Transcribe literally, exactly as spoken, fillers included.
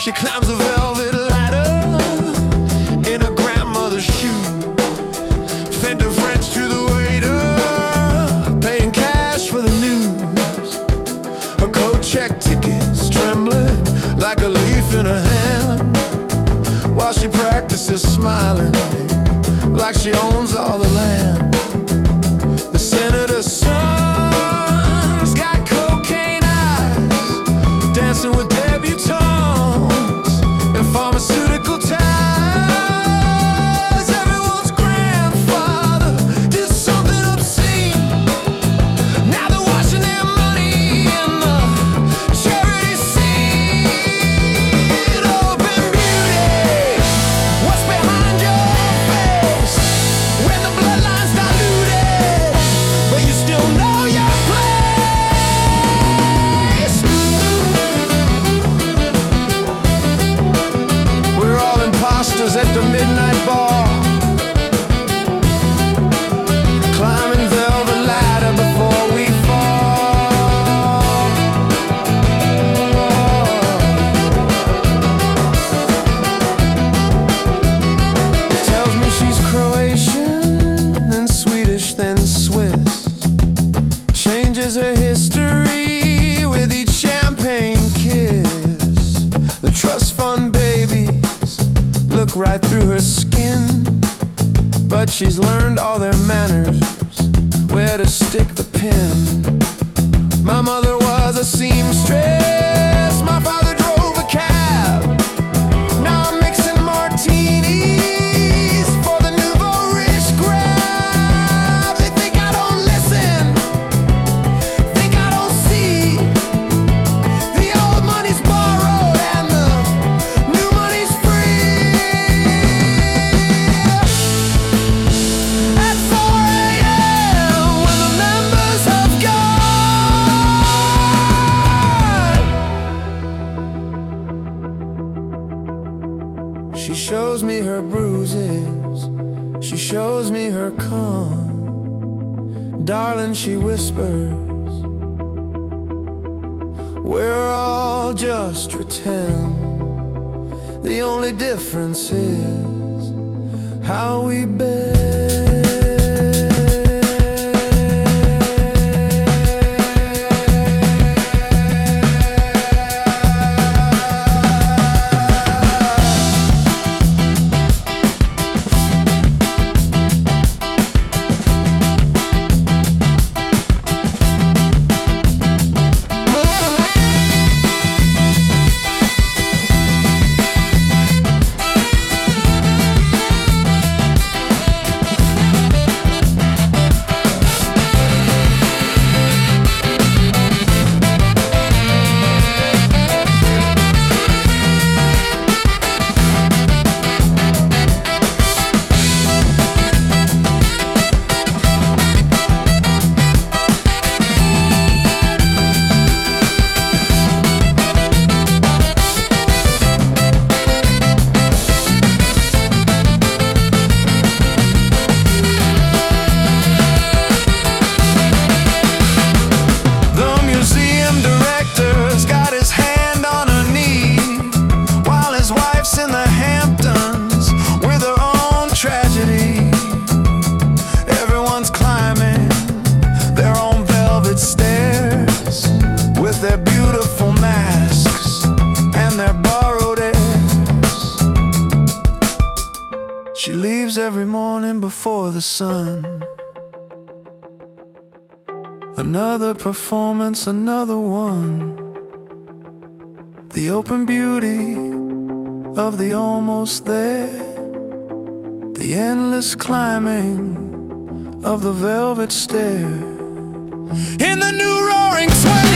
She climbs a velvet ladder in her grandmother's shoe. Fender French to the waiter, paying cash for the news. Her coat check tickets trembling like a leaf in her hand, while she practices smiling like she owns all the land. The senator's son's got cocaine eyes, dancing with debutantes and pharmaceutical ties. Everyone's grandfather did something obscene. Now they're washing their money in the charity scene. Open beauty, what's behind your face? When the bloodline's diluted, but you still know your place. We're all imposters at the midnight bar, climbing velvet ladder before we fall. Tells me she's Croatian, then Swedish, then Swiss. Changes her history with each champagne kiss. The trust fund babies look right through her skin, but she's learned all their manners, where to stick the pin. My mother was a seamstress, my father drove a cab. Now I'm mixing martinis for the nouveau rich grab. They think I don't listen, think I don't see. The old money's borrowed and the new money's free. At four a m when the members have gone, she shows me her bruises, she shows me her con. Darling, she whispers, we're all just pretend. The only difference is how we bend. In the Hamptons with their own tragedy. Everyone's climbing their own velvet stairs with their beautiful masks and their borrowed airs. She leaves every morning before the sun. Another performance, another one. The open beauty of the almost there, the endless climbing of the velvet stair. In the new roaring twenties.